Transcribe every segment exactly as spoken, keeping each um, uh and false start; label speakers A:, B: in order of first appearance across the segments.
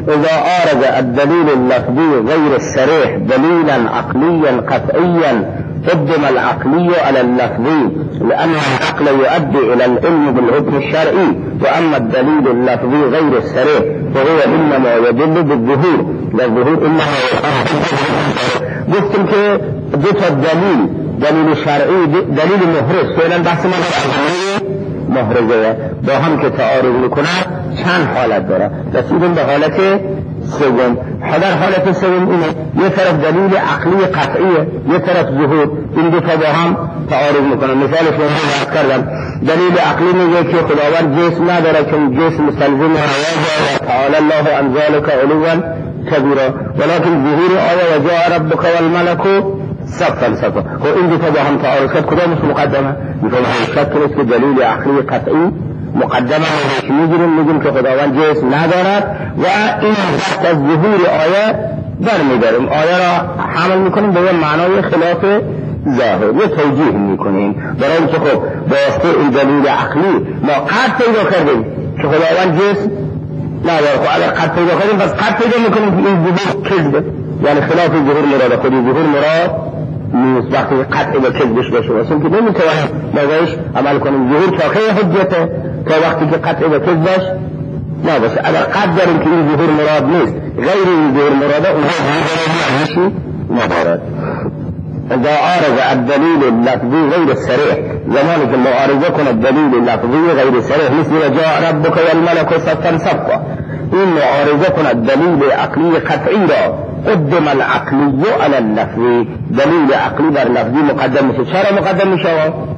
A: اذا عارض الدلیل اللفظی غیر الصریح دلیلا عقلیا قطعیا قدم العقلي على اللفظي لأن العقل يؤدي إلى العلم بالحكم الشرعي، وأما الدليل اللفظي غير الصريح فهو إنما يدل بالظهور، والظهور إنما گفتیم که دو تا دلیل، دلیل شرعی دلیل محرز، فعلا بحث ما محرزه با هم که تعارض میکنن چند حالت داره. رسیدیم به حالت سوم. در حالت سوم اینه یه طرف دلیل عقلی قطعیه، یه طرف ظهور، این دو تا با هم تعارض میکنن. مثالش رو من کردم، دلیل عقلی میگه که خداوند جسم نداره چون جسم مستلزم حیات و تعالی الله عن ذلک علوا کبیرا، ولكن ظهور آیه و جاء ربک والملک صفا صفا، و این دو تا با هم تعارض کرد کدامش مقدمه؟ میگه شک نیست که دلیل عقلی قطعی مقدمه رو میگیریم، میگیم که خداوند جسم ندارد و این وقت از ظهور آیه برمیداریم، آیه را حمل میکنیم به معنای خلاف ظاهر، یه توجیه میکنیم برای اینکه خب واسطه این دلیل عقلی ما قطع پیدا کردیم که خداوند جسم نداره. خب اگر قطع پیدا کردیم پس قطع پیدا میکنیم که این ظهور کذبه، یعنی خلاف ظهور مراد، خودی ظهور مراد نیست. وقتی قطع به کذبش باشه واسه که نمیتوانیم بازایش عمل کنیم. ظهور تاخیر حجته تا وقتی که قطع به کذبش نباشه. اگر قطع داریم که این ظهور مراد نیست، غیر این ظهور مراده، اونها ظهور ندارد. اذا عارض الدلیل اللفظی غیر الصریح، زمانی که معارضه کند دلیل لفظی غیر صریح مثل جاء ربک والملک صفا صفا، این معارضه کند دلیل عقلی قطعی را قدم العقلی على اللفظی، دلیل عقلی بر لفظی مقدم میشه. چرا مقدم میشه؟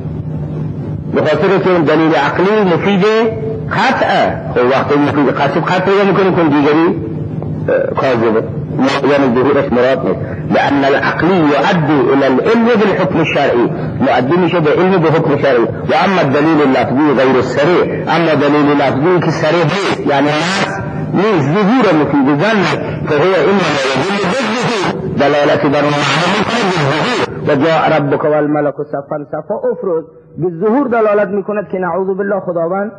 A: بخاطر که دلیل عقلی مفید قطعه. خب وقتی مفید قطعه قطعه میکنیم که دیگری کاذبه، یعنی ظهورش مراد نیست. لأن العقلی يؤدي الى العلم بالحكم الشرعي، مؤدی میشه به علم به حکم شرعی. و اما الدلیل اللفظی غیر الصریح، اما دلیل لفظی که صریح نیست، یعنی نیست ظهور مفید ظن، فهو انما يدل بالظهور، دلالتی بر معنی میکنه بالظهور. و جاء ربک والملک صفا صفا افرض بالظهور دلالت میکند که نعوذ بالله خداوند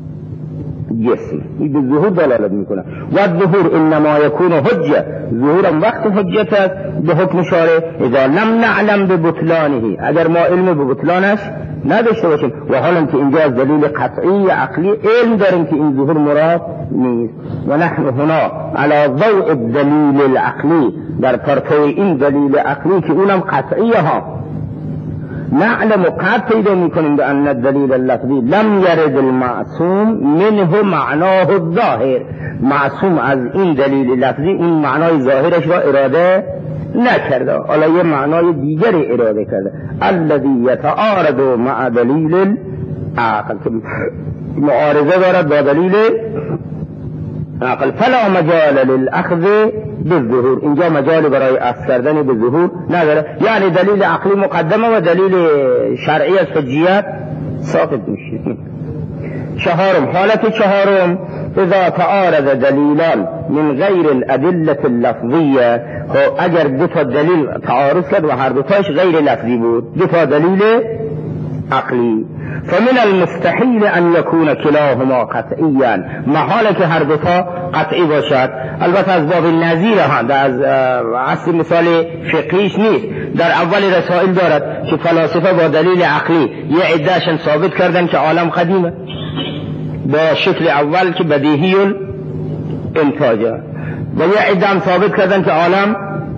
A: جسم، این به ظهور دلالت میکنه. و الظهور انما یکون حجه، ظهورم وقت حجت است به حکم شارع اذا لم نعلم ببطلانه، اگر ما علم به بطلانش نداشته باشیم. و حالا که اینجا از دلیل قطعی عقلی علم داریم که این ظهور مراد نیست. و نحن هنا على ضوء الدلیل العقلی، در پرتو این دلیل عقلی که اونم قطعیه ها، نعلم قد پیدا میکنیم به ان الدلیل اللفظی لم یرد المعصوم منه معناه الظاهر، معصوم از این دلیل لفظی اون معنای ظاهرش را اراده نکرده، حالا یه معنای دیگری اراده کرده. الذی یتعارض مع دلیل العقل، معارضه دارد با دلیل عقل. فلا مجال للاخذ بالظهور، اینجا مجال برای اخذ کردن به ظهور نداره، یعنی دلیل عقلی مقدمه و دلیل شرعی از حجیت ساقط میشه. چهارم، حالت چهارم اذا تعارض دلیلان من غیر الادله اللفظیه، اگر دو تا دلیل تعارض کرد و هر دو تاش غیر لفظی بود، دو تا دلیل عقلی، فمن المستحيل ان يكون كلاهما قطعيا، محاله که هر دو تا قطعی باشد. البته از باب نظیر ها، در از اصل مثال فقهیش نیست، در اول رسائل دارد که فلاسفه با دلیل عقلی یه عدهشن ثابت کردن که عالم قدیمه با شکل اول که بدیهی الانتاجه، و یه عده هم ثابت کردن که عالم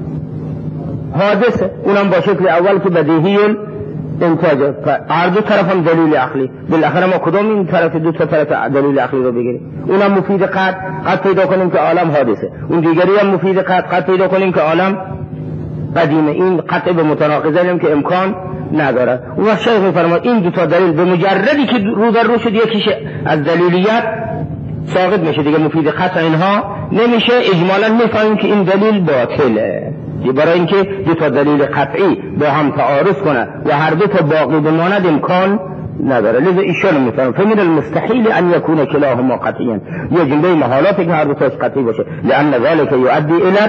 A: حادثه، اونم با شکل اول که بدیهی انتاجه. هر دو طرف هم دلیل عقلی، بالاخره ما کدام این طرف دو تا طرف دلیل عقلی رو بگیریم؟ اونم مفید قطع قطع پیدا کنیم که عالم حادثه، اون دیگری هم مفید قطع قطع پیدا کنیم که عالم قدیمه. این قطع به متناقضه هم که امکان نداره. اون وقت شیخ میفرماد این دو تا دلیل به مجردی که رو در رو شد یکیش از دلیلیت ساقط میشه، دیگه مفید قطع اینها نمیشه. اجمالا میفهمیم که این دلیل باطله، برای اینکه دو تا دلیل قطعی با هم تعارض کنه و هر دو تا باقی بماند امکان نداره. لذا ایشون میفرماید فمن المستحيل ان يكون كلاهما قطعيا، یه جنبه محالاتی که هر دو تاش قطعی باشه، لان ذلك يؤدي الى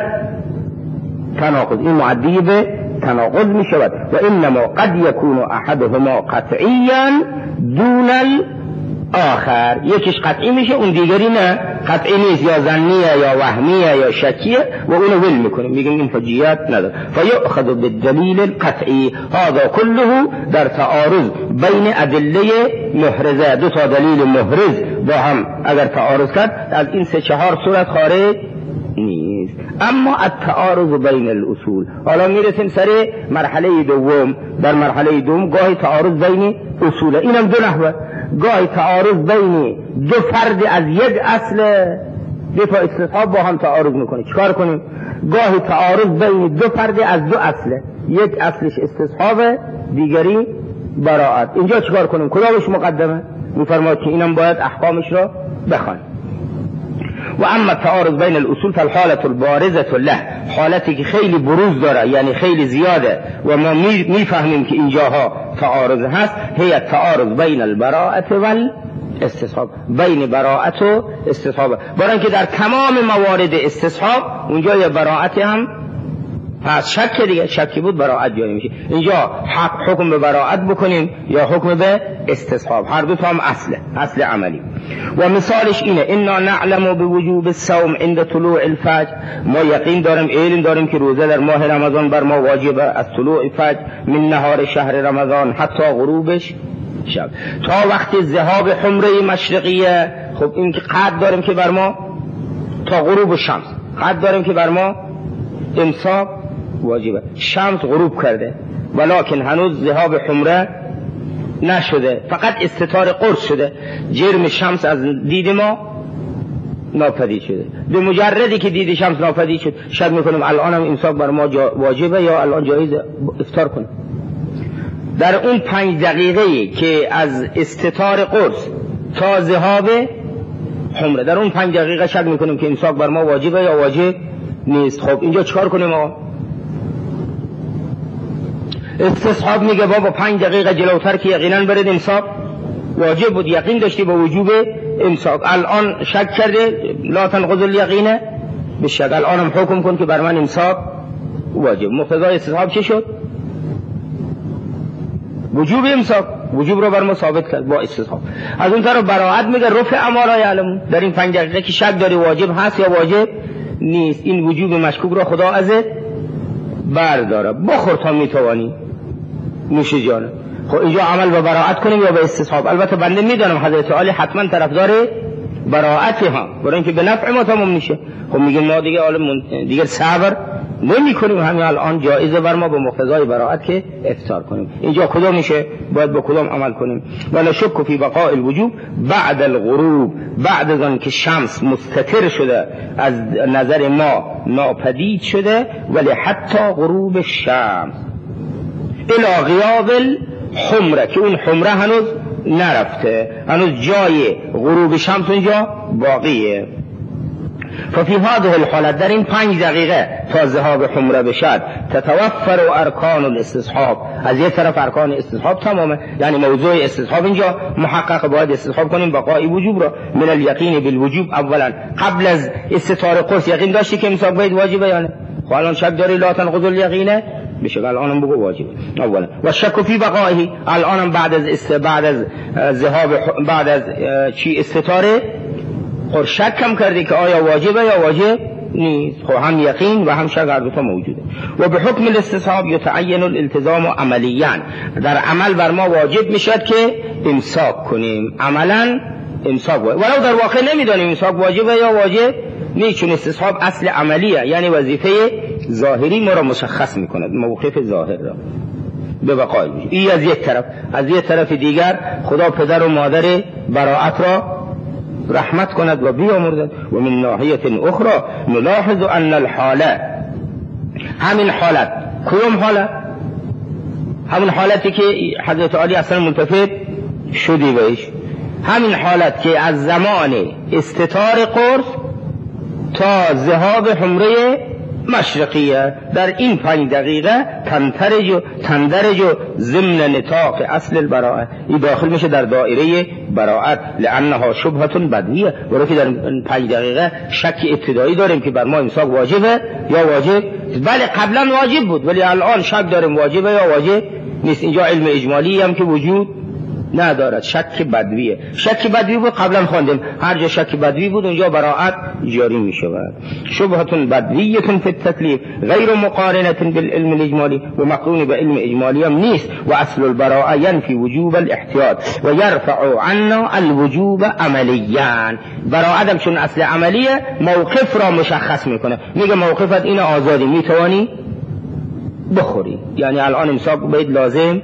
A: تناقض، این معدی به تناقض می شود. و انما قد يكون احدهما قطعيا دون آخر، یکیش قطعی میشه اون دیگری نه قطعی نیست، یا ظنیه یا وهمیه یا شکیه و اونو ول میکنیم میگیم این حجیت نداره. فیؤخذ بالدلیل القطعی. هذا كله در تعارض بین ادله محرزه، دو تا دلیل محرز با هم اگر تعارض کرد از این سه چهار صورت خارج نیست. اما التعارض بین الاصول، حالا میرسیم سر مرحله دوم. در مرحله دوم گاهی تعارض بین اصول، اینم دو نحوه، گاهی تعارض بین دو فرد از یک اصل، دو تا استصحاب با هم تعارض میکنه، چیکار کنیم؟ گاهی تعارض بین دو فرد از دو اصله، یک اصلش استصحاب دیگری براءت، اینجا چیکار کنیم؟ کدامش مقدمه؟ میفرماید که اینم باید احکامش را بخوان. و اما تعارض بین الاصول فالحالة البارزة له، حالتی که خیلی بروز داره یعنی خیلی زیاده و ما میفهمیم که اینجاها تعارض هست، هی تعارض بین البراءة والاستصحاب، بین براءت و استصحاب. برای اینکه در تمام موارد استصحاب اونجا یا براءت هم پس شک دیگه، شکی بود براءت جاری میشه. اینجا حق حکم به براءت بکنیم یا حکم به استصحاب، هر دو تا هم اصله، اصل عملی. و مثالش اینه انا نعلم بوجوب الصوم عند طلوع الفجر، ما یقین داریم علم داریم که روزه در ماه رمضان بر ما واجبه از طلوع فجر من نهار شهر رمضان حتی غروبش شب، تا وقتی ذهاب حمره مشرقیه. خب این که قد داریم که بر ما تا غروب شمس، قد داریم که بر ما امساک واجبه. شمس غروب کرده ولکن هنوز ذهاب حمره نشده، فقط استتار قرص شده، جرم شمس از دید ما ناپدید شده. به مجردی که دید شمس ناپدید شد شک میکنیم الان هم امساک بر ما واجبه یا الان جایز افطار کنیم. در اون پنج دقیقه که از استتار قرص تا ذهاب حمره، در اون پنج دقیقه شک میکنیم که امساک بر ما واجبه یا واجب نیست. خب اینجا چکار کنیم آقا؟ استصحاب میگه بابا پنج دقیقه جلوتر که یقینا برد امساک واجب بود، یقین داشتی با وجوب امساک، الان شک کرده لا تنقض الیقین بالشک، الان هم حکم کن که بر من امساک واجب. مقتضای استصحاب چه شد؟ وجوب امساک، وجوب رو بر ما ثابت کرد با استصحاب. از اون طرف براءت میگه رفع ما لا یعلمون، در این پنج دقیقه که شک داری واجب هست یا واجب نیست، این وجوب مشکوک رو خدا ازت برداره، بخور تا میتوانی نوش جانه. خب اینجا عمل به براءت کنیم یا به استصحاب؟ البته بنده میدانم حضرت علی حتما طرفدار براءت ها، برای اینکه به نفع ما تمام میشه. خب میگیم ما دیگه دیگه صبر نمی کنیم، همین الان جایزه بر ما به مقتضای براءت که افطار کنیم. اینجا کدام میشه؟ باید با کدام عمل کنیم؟ ولا شک فی بقاء الوجوب بعد الغروب، بعد از آن که شمس مستتر شده از نظر ما ناپدید شده، ولی حتی غروب شمس الی غیاب الحمره، که اون حمره هنوز نرفته، هنوز جای غروب شمس اونجا باقیه. ففي هذه الحالة در این پنج دقیقه تا ذهاب حمره بشد تتوفر ارکان الاستصحاب، از یک طرف ارکان استصحاب تمامه، یعنی موضوع استصحاب اینجا محقق، باید استصحاب کنیم بقای وجوب را. من الیقین بالوجوب، اولا قبل از استتار قرص یقین داشتی که امساک باید واجبه یا نه؟ خب الان شک داری لا تنقض الیقین بشه، الانم بگو واجبه اولا. و شک فی بقائه، الانم بعد از است بعد از ذهاب بعد از چی استتاره اور شک کم کردی که آیا واجبه یا واجب نیست. خب هم یقین و هم شک هر دو تا موجوده. و به حکم الاستصحاب یتعین الالتزام عملیاً، در عمل بر ما واجب میشد که امساک کنیم، عملاً امساک واجب، ولو در واقع نمیدانیم امساک واجبه یا واجب نیست، چون استصحاب اصل عملیه، یعنی وظیفه ظاهری ما را مشخص میکند، موقف ظاهر را به بقای وجود. این از یک طرف. از یک طرف دیگر خدا پدر و مادر براءت را رحمت کند و بیامرزد. و من ناحیه اخرى نلاحظ ان الحاله، همین حالت، کدوم حالت؟ همین حالتی که حضرت علی اصلا ملتفت شدی بهش، همین حالت که از زمان استتار قرص تا ذهاب حمره مشرقیه، در این پنج دقیقه تندرج و تندرج و ضمن نطاق اصل البراءه، این داخل میشه در دایره براءت، لانها شبهه بدیهه، برای که در پنج دقیقه شک ابتدایی داریم که بر ما امساک واجبه یا واجب، بله قبلا واجب بود ولی الان شک داریم واجبه یا واجب نیست. اینجا علم اجمالی هم که وجود ندارد. شک بدویه. شک بدوی بود قبلا خواندیم، هر جا شک بدوی بود اونجا براءت جاری می شود. شبهتون بدویتون فی التکلیف غیر مقارنه بالعلم الاجمالی و مقرون به علم اجمالی هم نیست. و اصل البراءه ینفی وجوب الاحتیاط و یرفع عنا الوجوب عملیاً. براءت هم چون اصل عملیه موقف را مشخص میکنه، میگه موقفت این آزادی، میتوانی بخوری، یعنی الان امساک باید لازم.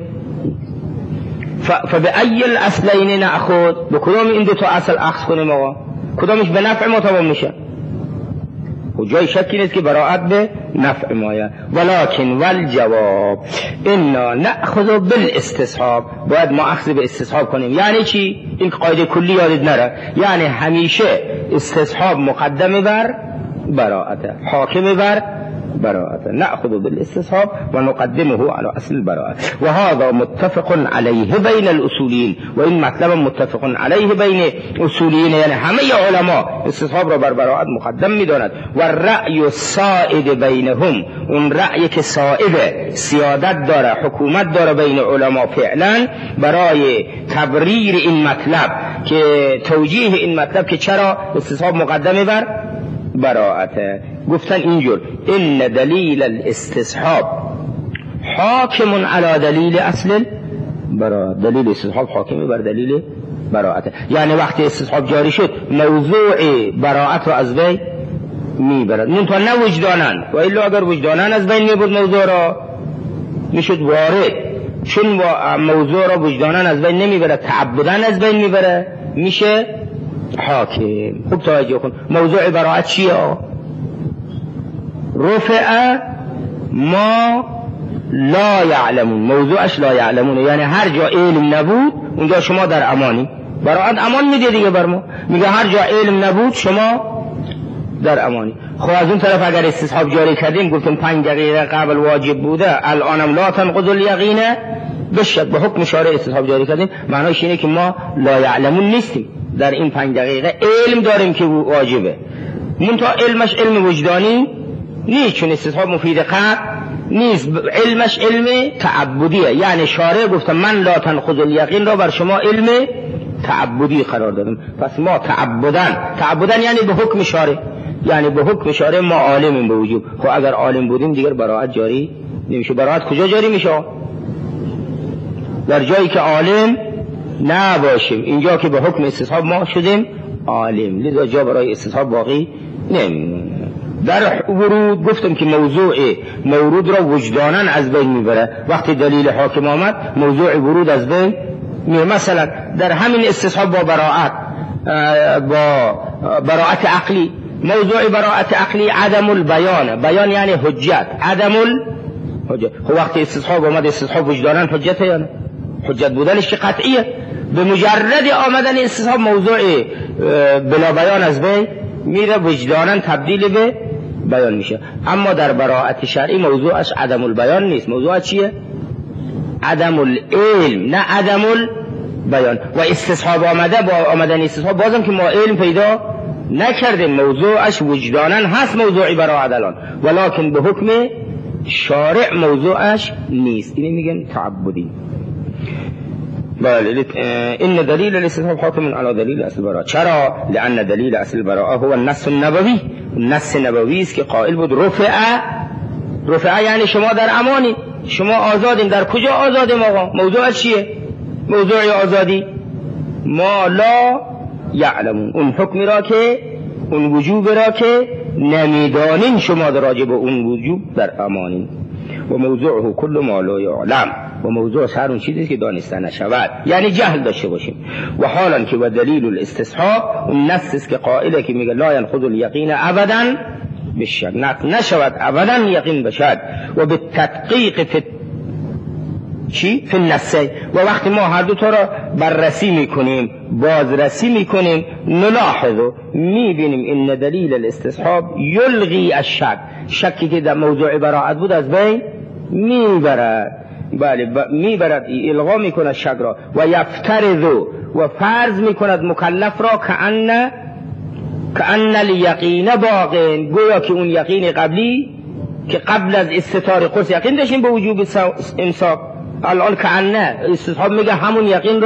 A: فبأي الاصلین نأخذ، به کدام این دو تا اصل اخذ کنیم آقا؟ کدامش به نفع ما تمام میشه؟ و جای شکی نیست که براءت به نفع مایه. ولکن والجواب انا نأخذ بالاستصحاب، باید ما اخذ به استصحاب کنیم. یعنی چی؟ این قاعده کلی یادت نره، یعنی همیشه استصحاب مقدم بر براءت، حاکم بر براءت. نأخذ بالاستصحاب و نقدمه على اصل البراءت. و هذا متفق علیه بین الاصولین، و این مطلب متفق علیه بین اصولین، یعنی همه علما استصحاب را بر براءت مقدم می‌دانند. و الرأی السائد بینهم، اون رأی که سائد سیادت داره، حکومت داره بین علما فعلا برای تبریر این مطلب، که توجیه این مطلب که چرا استصحاب مقدم بر براءته، گفتن اینجور ان دلیل الاستصحاب حاکم علی دلیل اصل براءت، دلیل استصحاب حاکم بر دلیل براءته. یعنی وقتی استصحاب جاری شد موضوع براءت رو از بین میبرد، منتها نه وجدانن، و الا اگر وجدانن از بین میبرد موضوع را میشد وارد، چون موضوع را وجدانن از بین نمیبرد، تعبدن از بین میبره، میشه حاکم. خوب توجه کن، موضوع براءت چیه؟ رفع ما لا یعلمون، موضوعش لا یعلمون، یعنی هر جا علم نبود اونجا شما در امانی. براءت امان میده دیگه بر ما، میگه هر جا علم نبود شما در امانی. خب از اون طرف اگر استصحاب جاری کردیم، گفتیم پنج دقیقه قبل واجب بوده، الانم لا تنقض الیقین بشک، به حکم شارع استصحاب جاری کردیم، معناش اینه که ما لا یعلمون نیستیم، در این پنج دقیقه علم داریم که واجبه، منتها علمش علم وجدانی نیست، چون استصحاب مفید قطع نیست، علمش علم تعبدیه. یعنی شارع گفته من لا تنقض الیقین را بر شما علم تعبدی قرار دادم، پس ما تعبدن، تعبدن یعنی به حکم شارع، یعنی به حکم شارع ما عالمیم به وجوب. خب اگر عالم بودیم دیگر براءت جاری نمیشه. براءت کجا جاری میشه؟ در جایی که عالم نباشیم. اینجا که به حکم استصحاب ما شدیم عالم، لذا جا برای استصحاب باقی نمیمونه. در ورود گفتم که موضوع مورود را وجدانن از بین میبره، وقتی دلیل حاکم آمد موضوع ورود از بین میبره. مثلا در همین استصحاب با براءت، با براءت عقلی، موضوع براءت عقلی عدم البیان، بیان یعنی حجت، عدم الحجت. خب وقتی استصحاب آمد، استصحاب وجدانن حجته یا نه؟ حجت بودنش که قطعیه. به مجرد آمدن استصحاب موضوع بلا بیان از بین میره، وجدانن تبدیل به بیان میشه. اما در براءت شرعی موضوعش عدم البیان نیست، موضوع چیه؟ عدم العلم، نه عدم البیان. و استصحاب آمده، با آمدن استصحاب بازم که ما علم پیدا نکردیم، موضوعش وجدانن هست موضوعی براءت الان، ولکن به حکم شارع موضوعش نیست. اینه میگن تعبدی. بله، ان دلیل الاستصحاب حاکم علی دلیل اصل براءه. چرا؟ لان دلیل اصل براءه هو النص النبوی، النص نبوی است که قائل بود رفع، رفع یعنی شما در امانی، شما آزادین. در کجا آزادیم آقا؟ موضوع چیه؟ موضوع آزادی ما لا یعلمون، اون حکمی را که، اون وجوب را که نمیدانین شما در راجع به اون وجوب در امانین. و موضوعه کل ما لا یعلم، و موضوع هر اون چیزی که دانسته نشود، یعنی جهل داشته باشیم. و حالا که و دلیل الاستصحاب اون نص است که قائله که میگه لا ينقض الیقین ابدا بالشک، نشود ابدا یقین بشد. و به تدقیق فی چی؟ فی النص. و وقتی ما هر دو تا را بررسی میکنیم، بازرسی میکنیم، نلاحظ، میبینیم این دلیل الاستصحاب یلغی الشک، شکی که در موضوع براءت بود از بین میبرد. بله، میبرد، الغا میکند شک را. و یفترض، و فرض میکند مکلف را کأن کأن الیقین باقین، گویا که اون یقین قبلی که قبل از استتار قرص یقین داشتیم به وجوب امساک، الان کأن استصحاب میگه همون یقین را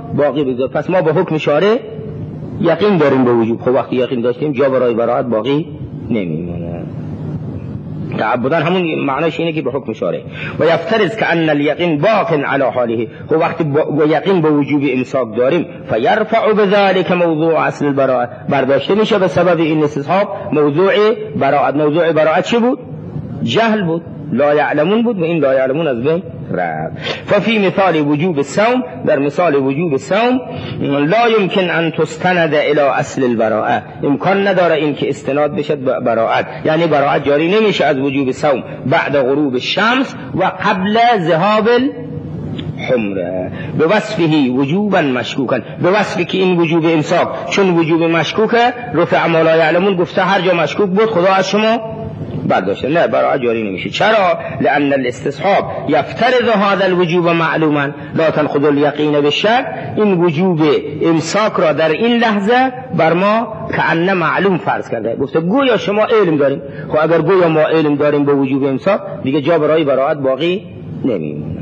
A: باقی بذار. پس ما با حکم شارع یقین داریم به وجوب. خب وقتی یقین داشتیم جا برای براءت باقی نمیمونه. تعبداً همون معنیش اینه که به حکم شارع و یفترض که ان الیقین باق علی حاله. خب وقتی با یقین به وجوب امساک داریم فیرفع بذلک موضوع اصل البراءه، برداشته میشه به سبب این استصحاب موضوع براءت. موضوع براءت چی بود؟ جهل بود، لا یعلمون بود و این لا یعلمون از بین رفت. ففی مثال وجوب الصوم، در مثال وجوب الصوم لا يمكن ان تستند الى اصل البراءه، امکان نداره این که استناد بشه به براءت. یعنی براءت جاری نمیشه از وجوب الصوم بعد غروب الشمس و قبل ذهاب حمره به وصفه وجوبا مشکوکا، به وصفی که این وجوب امساک چون وجوب مشکوکه رفع ما لا یعلمون گفته هر جا مشکوک بود خدا از شما برداشته، نه براءت جاری نمیشه. چرا؟ لان الاستصحاب یفترض هذا الوجوب معلوما لا تنقض الیقین بالشک. این وجوب امساک را در این لحظه بر ما کأنه معلوم فرض کرده، گفته گویا شما علم داریم. خب اگر گویا ما علم داریم به وجوب امساک دیگه جا برای براءت باقی نمیمونه.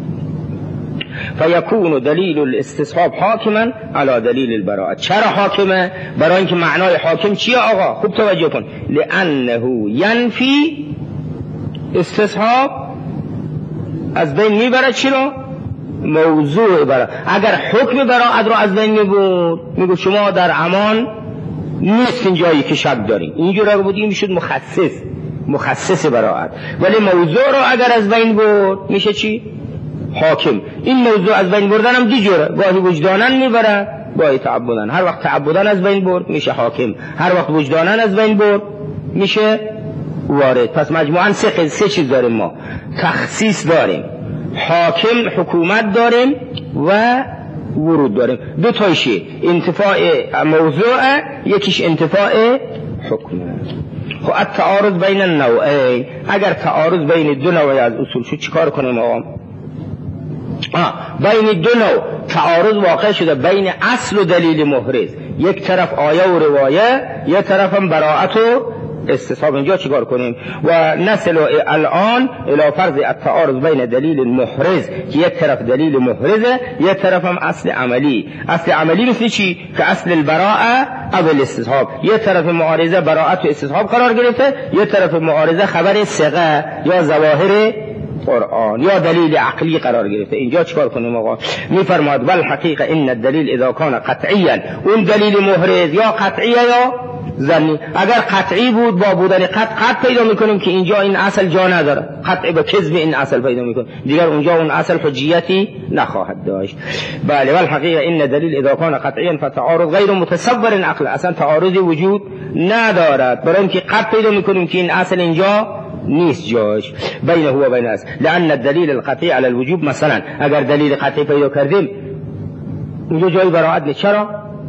A: فیکون دلیل الاستصحاب حاکما علی دلیل البراءه. چرا حاکمه؟ برای اینکه معنای حاکم چیه آقا؟ خوب توجه کن. لانه ینفی، استصحاب از بین میبره چی رو؟ موضوع براءت. اگر حکم براءت رو از بین میبرد میگه شما در امان نیست این جایی که شک داریم، اینجور رو بودیم میشد مخصص مخصص براءت. ولی موضوع رو اگر از بین برد میشه چی؟ حاکم. این موضوع از بین بردن هم دو جوره، گاهی وجدانن میبره گاهی تعبدن. هر وقت تعبدن از بین برد میشه حاکم، هر وقت وجدانن از بین برد میشه وارد. پس مجموعاً سه سه چیز داریم ما، تخصیص داریم، حاکم حکومت داریم و ورود داریم. دو تایشه، انتفاع موضوع، یکیش انتفاع حکم. خب التعارض بین النوعین، اگر تعارض بین دو نوع از اصول شد چیکار کنیم آقا؟ آه. بین دو نوع تعارض واقع شده بین اصل و دلیل محرز، یک طرف آیه و روایه، یک طرف هم براءت و استصحاب. اینجا چیکار کنیم؟ و نصل الان الى فرض التعارض بین دلیل محرز که یک طرف دلیل محرزه، یک طرف هم اصل عملی. اصل عملی مثل چی؟ که اصل البراءه او الاستصحاب. یک طرف معارضه براءت و استصحاب قرار گرفته، یک طرف معارضه خبر ثقه یا ظواهر قرآن یا دلیل عقلی قرار گرفته. اینجا چیکار کنیم آقا؟ میفرماید بل حقیقه ان الدلیل اذا کان قطعیا، اون دلیل محرز یا قطعیه یا ظنی. اگر قطعی بود با بودن قطع قطع پیدا میکنیم که اینجا این اصل جا نداره، قطع به کذب این اصل پیدا میکنیم، دیگر اونجا اون اصل حجیتی نخواهد داشت. بله بل حقیقه ان دلیل اذا کان قطعیا فتعارض غیر متصور عقل، اصلا تعارضی وجود ندارد برای اینکه قطع پیدا میکنیم که این اصل اینجا نیست جاش بینه و بین اصل. لان الدلیل القطعی علی الوجوب، مثلا اگر دلیل قطعی پیدا کردیم اینجا جای براءت نیست. چرا؟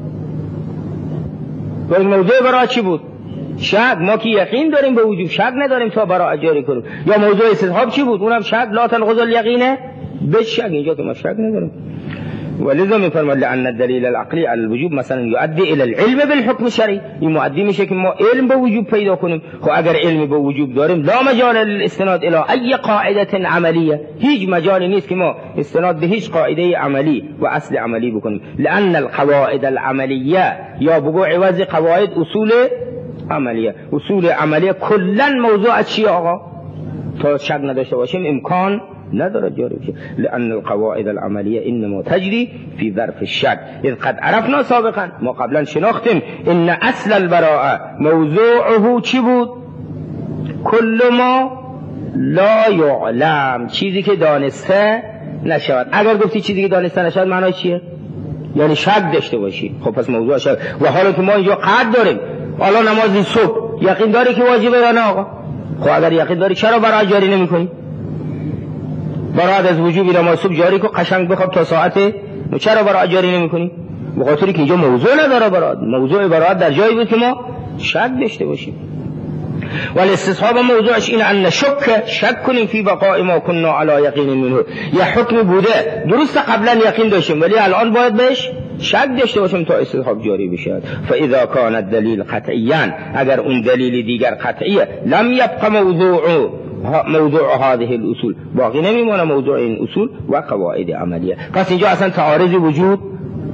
A: و موضوع براءت چی بود؟ شک. ما که یقین داریم به وجوب شک نداریم تا براءت جاری کنیم. یا موضوع استصحاب چی بود؟ اونم شک، لا تنقض الیقین بالشک. اینجا که ما شک نداریم. ولذا میفرماید لان الدلیل العقلی علی الوجوب مثلا یؤدی الی العلم بالحکم الشرعی، این مؤدی میشه که ما علم به وجوب پیدا کنیم. خب اگر علم به وجوب داریم لا مجال للاستناد الی ای قاعده عملیه، هیچ مجالی نیست که ما استناد به هیچ قاعده عملی و اصل عملی بکنیم. لان القواعد العملیه یا بگو عوض قواعد اصول عملیه، اصول عملیه کلا موضوع چیه آقا؟ تا شک نداشته باشیم امکان نداره جاری بشه. لأن القواعد العملیه انما تجری فی ظرف الشک اذ قد عرفنا سابقا، ما قبلا شناختیم ان اصل البراءه موضوعه چی بود؟ کل ما لا یعلم، چیزی که دانسته نشود. اگر گفتی چیزی که دانسته نشود معنی چیه؟ یعنی شک داشته باشی. خب پس موضوع شک. و حالا که ما اینجا قد داریم، حالا نماز صبح یقین داری که واجبه یا نه آقا؟ خب اگر یقین داری چرا براءت جاری نمی‌کنی؟ براءت از وجوب نماز صبح جاری کو، قشنگ بخواب تا ساعت، چرا براءت جاری نمی‌کنی؟ به خاطر که اینجا موضوع نداره براءت. موضوع براءت در جایی بود که ما شک داشته باشیم. ولی استصحاب موضوعش این ان شک شک کنیم فی بقاء ما كنا علی یقین منه، یا حکم بوده درست قبلا یقین داشتیم ولی الان باید بهش شک داشته باشیم تا استصحاب جاری بشه. فاذا كان الدلیل قطعیا، اگر اون دلیل دیگر قطعیه، لم یبق موضوع موضوع هذه الاصول، باقی نمیمونه موضوع این اصول و قواعد عملیه. پس اینجا اصلا تعارضی وجود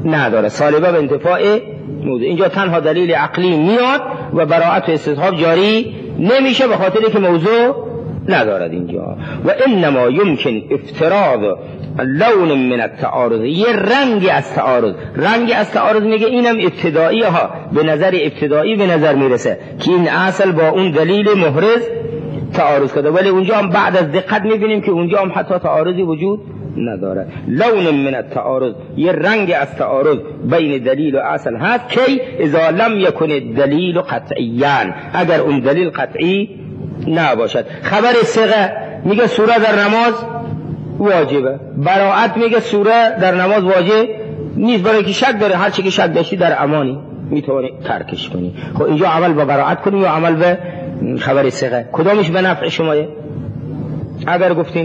B: نداره. سالبه به انتفاع موضوع. اینجا تنها دلیل عقلی میاد و براءت و استصحاب جاری نمیشه به خاطر که موضوع ندارد اینجا. و انما یمکن افتراض لون من التعارض، یه رنگی از تعارض. رنگی از تعارض میگه اینم ابتدایی ها، به نظر ابتدایی به نظر میرسه که این اصل با اون دلیل محرز تعارض کرده، ولی اونجا هم بعد از دقت میبینیم که اونجا هم حتی تعارضی وجود نداره. لون من التعارض، یه رنگ از تعارض بین دلیل و اصل هست که اذا لم یکن الدلیل قطعیاً، اگر اون دلیل قطعی نباشد. خبر صیغه میگه سوره در نماز واجبه، براءت میگه سوره در نماز واجب نیست، برای که شک داره، هر چی که شک داشتی در امانی میتونی ترکش کنی. خب اینجا عمل به براءت کنی یا عمل به خبر صیغه؟ کدامش به نفع شمایه؟ اگر گفتیم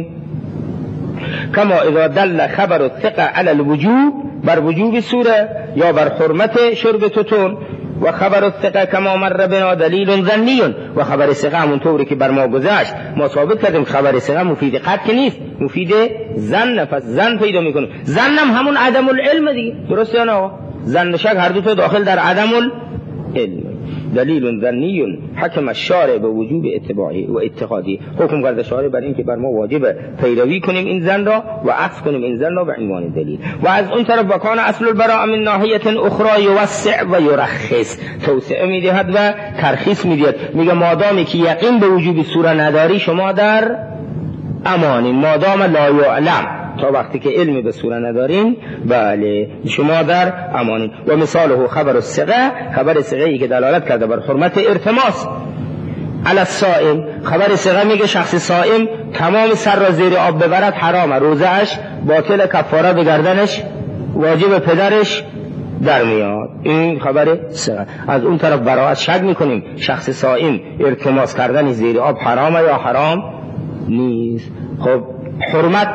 B: کما اذا دل خبر الثقه علی الوجوب، بر وجوب سوره یا بر حرمت شرب توتون، و خبر الثقه کما مر بنا دلیل ظنی، و خبر ثقه همون طوری که بر ما گذشت ما ثابت کردیم خبر ثقه مفید قطع نیست، مفید ظن، پس ظن پیدا میکنه. ظنم همون عدم العلم دیگه، درسته یا نه؟ ظن و شک هر دو تا داخل در عدم العلم. دلیل ظنی حکم الشارع به وجوب اتباعی و اتخاذی، حکم کرده شارع بر این که بر ما واجب پیروی کنیم این ظن را و عکس کنیم این ظن را به عنوان دلیل. و از اون طرف وکان اصل البراء من ناحیه اخرى یوسع و یرخص، توسعه میدهد و ترخیص میدهد. میگه مادامی که یقین به وجوب سوره نداری شما در امانی، مادام لا یعلم، تا وقتی که علمی به سوره ندارین بله شما در امانین. و مثاله خبر الثقه، خبر ثقه‌ای که دلالت کرده بر حرمت ارتماس علی الصائم. خبر ثقه میگه شخص صائم تمام سر را زیر آب ببرد حرامه، روزهش باطل، کفاره به گردنش واجب پدرش در میاد. این خبر ثقه. از اون طرف براءت شک میکنیم شخص صائم ارتماس کردن زیر آب حرامه یا حرام نیست. خب حرمت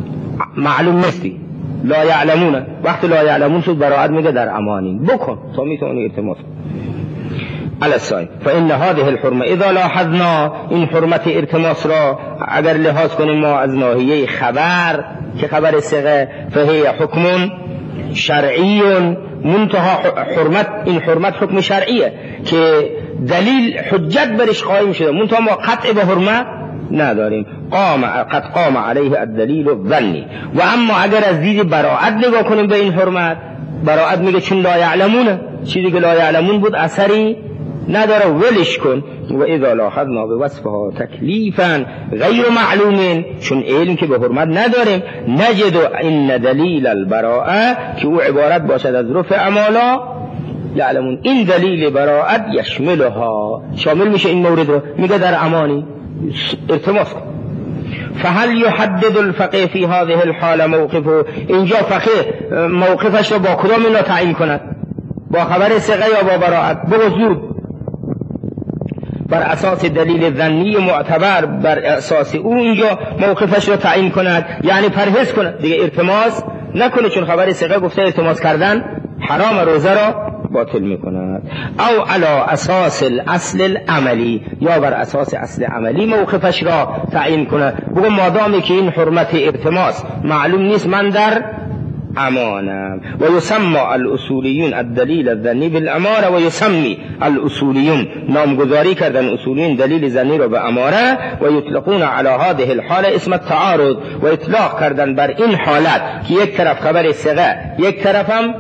B: معلوم نیستی، لا یعلمونه، وقتی لا یعلمون شد براءت میگه در امانی بکن تا میتونی ارتماس علی الصائم. فان هذه الحرمه اذا لاحظنا، این حرمت ارتماس را اگر لحاظ کنیم ما از ناحیه خبر که خبر ثقه، فهی حکم شرعی منتها حرمت، این حرمت حکم شرعیه که دلیل حجت برش قائم شده، منتها ما قطع به حرمت نداریم. قام قد قام علیه الدلیل الظنی. و اما اگر از دید براءت نگاه کنیم به این حرمت، براءت میگه چون لا یعلمونه، چیزی که لا یعلمون بود اثری نداره ولش کن. و اذا لاحظنا بوصفها تکلیفا غیر معلوم، چون علم که به حرمت نداریم، نجد ان دلیل البراءه که او عبارت باشد از رفع امالا یعلمون، این دلیل براءت یشملها، شامل میشه این مورد رو، میگه در امانی ارتماس کن. فهل یحدد الفقه فی هذه الحاله موقفه، اینجا فقه موقفش رو با کدام اینا تعیین کند؟ با خبر ثقه یا با براءت؟ بوجود بر اساس دلیل ظنی معتبر، بر اساس او اینجا موقفش رو تعیین کند، یعنی پرهیز کند دیگه التماس نکنه، چون خبر ثقه گفته التماس کردن حرام، روزه را باطل میکند. او علی اساس الاصل العملی، یا بر اساس اصل عملی موقفش را تعیین کند، بگو مادامی که این حرمت ارتماس معلوم نیست من در امانم. و یسمى الاصولیون الدلیل الظنی بالاماره، و یسمی الاصولیون نامگذاری کردن اصولیون دلیل ظنی را به اماره، و یطلقون علی هذه الحاله اسم التعارض، و اطلاق کردن بر این حالت که یک طرف خبر ثقه یک طرفم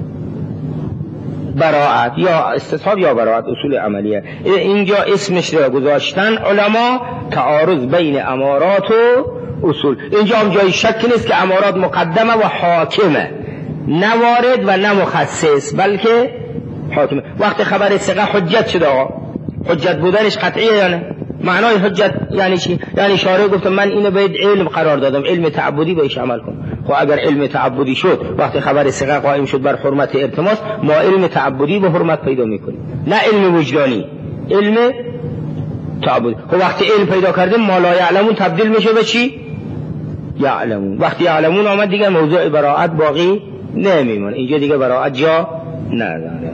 B: براءت، یا استصحاب یا براءت، اصول عملیه. اینجا اسمش را گذاشتن علما تعارض بین امارات و اصول. اینجا هم جای شک نیست که امارات مقدمه و حاکمه، نه وارد و نه مخصص، بلکه حاکمه. وقتی خبر ثقه حجت شده، حجت بودنش قطعیه یا نه؟ معنای حجت یعنی چی؟ یعنی شارع گفت من اینو باید علم قرار دادم، علم تعبدی بهش عمل کن. خب اگر علم تعبدی شد، وقتی خبر ثقه قائم شد بر حرمت ارتماس، ما علم تعبدی به حرمت پیدا میکنیم، نه علم وجدانی، علم تعبدی. خب وقتی علم پیدا کردیم ما لا یعلمون تبدیل میشه به چی؟ یعلمون. وقتی یعلمون آمد دیگه موضوع براءت باقی نمیمونه، اینجا دیگه براءت جا نداره.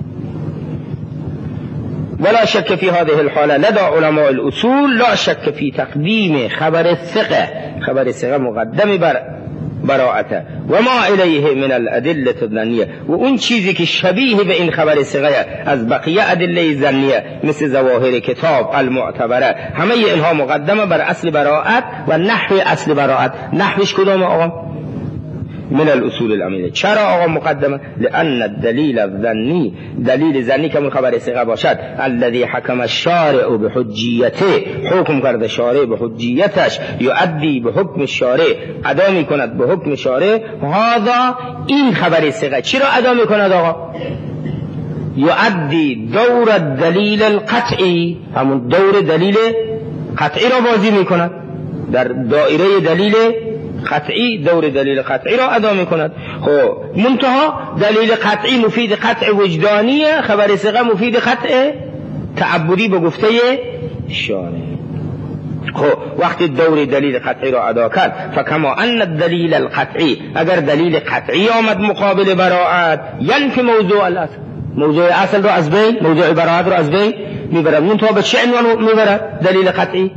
B: ولا شك في هذه الحالة لدى علماء الأصول لا شك في تقديم خبر الثقة، خبر الثقة مقدم بر براءته، و ما الیه من الادله الظنیه، و اون چیزی که شبیه به این خبر ثقه از بقیه ادله ظنیه مثل ظواهر کتاب المعتبره، همه اینها مقدمه بر اصل براءت و نحو اصل براءت. نحوش کدوم آقا؟ من الاصول العملیه. چرا آقا مقدمه؟ لان الدلیل الظنی، دلیل ظنی که خبر ثقه باشد، الذي حکم الشارع بحجیته، حکم کرده شارع به حجیتش، یؤدی به حکم شارع، ادا میکند به حکم شارع، هذا این خبر ثقه چرا ادا میکند آقا؟ یؤدی دور الدلیل القطعی، همون دور دلیل قطعی را بازی میکند، در دایره دلیل قطعی دور دلیل قطعی را ادا می کند. خب منتها دلیل قطعی مفید قطع وجدانیه، خبر ثقه مفید قطع تعبدی به گفته شارع. خب وقتی دور دلیل قطعی را ادا کرد، فکما ان الدلیل القطعی، اگر دلیل قطعی آمد مقابل براءت، یعنی که موضوع الاصل، موضوع اصل را از بین، موضوع براءت را از بین میبرد. منتها به چه عنوان میبرد دلیل قطعی؟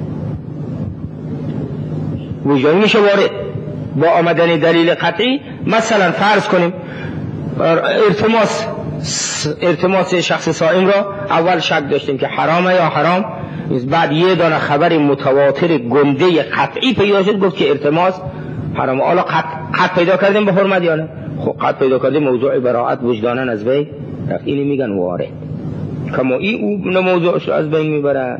B: وجدانی میشه وارد با آمدن دلیل قطعی. مثلا فرض کنیم ارتماس ارتماس شخص صائم را اول شک داشتیم که حرامه یا حرام، بعد یه دانه خبر متواتر گنده قطعی پیدا شد گفت که ارتماس حرامه. حالا قطع, قطع پیدا کردیم به حرمت یا نه؟ خب قطع پیدا کردیم، موضوع براءت وجدانن از بین، اینی میگن وارد، کما ای او موضوعش از بین میبره.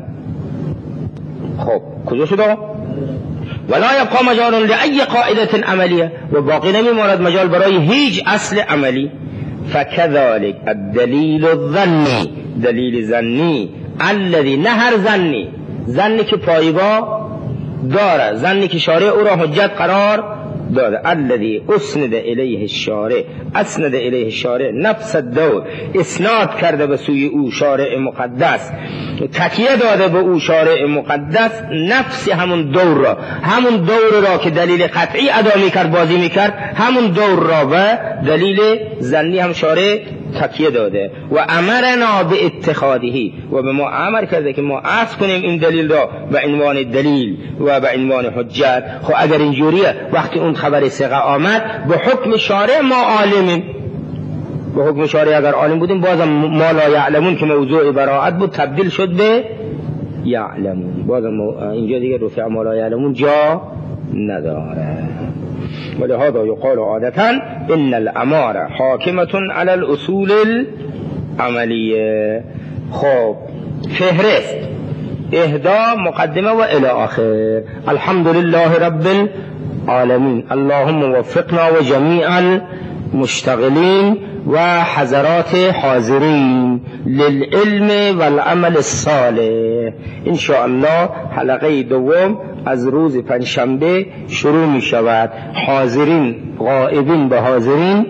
B: خب کجا شد؟ ولا يبقى مجال لأي قاعدة عملية، و باقی نمیماند مجال برای هیچ اصل عملی. فكذلك الدلیل الظنی، دلیل ظنی، الذي نه هر ظنی، ظنی که پایگاه داره، ظنی که شارع او را حجت قرار داده، الذي اسند الیه الشارع، اسند الیه الشارع نفس الدور، اسناد کرده به سوی او شارع مقدس، تکیه داده به او شارع مقدس، نفس همون دور را، همون دور را که دلیل قطعی ادا میکرد بازی میکرد، همون دور را به دلیل ظنی هم شارع تکیه داده. و امرنا به اتخاذه، و به ما امر کرده که ما اخذ کنیم این دلیل را به عنوان دلیل و به عنوان حجت. خب اگر اینجوریه، وقتی اون خبر ثقه آمد به حکم شارع ما عالمیم، به حکم شارع اگر عالم بودیم، بازم ما لا یعلمون که موضوع براءت بود تبدیل شد به یعلمون، بازم اینجا دیگه رفع ما لا یعلمون جا نداره. ولهذا يقال عادة ان الاماره حاکمة على الاصول العملیه. خب فهرست اهدا مقدمه و الی آخر. الحمد لله رب العالمین، اللهم وفقنا و جمیع المشتغلین و حضرات حاضرین للعلم والعمل الصالح. ان شاء الله حلقه دوم از روز پنجشنبه شروع می شود. حاضرین غائبین به حاضرین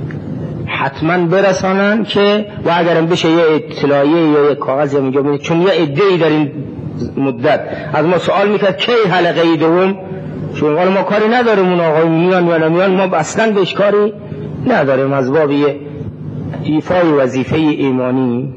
B: حتما برسانن که، و اگرم بشه یه اطلاعیه یا یه کاغذی اینجا بده، چون یه عده‌ای در این مدت از ما سوال میکرد کی حلقه دوم، چون ما کاری نداریم اون آقای میان یا نمیان، ما اصلا بهش کاری نداریم، از باب ایفای وظیفه ایمانی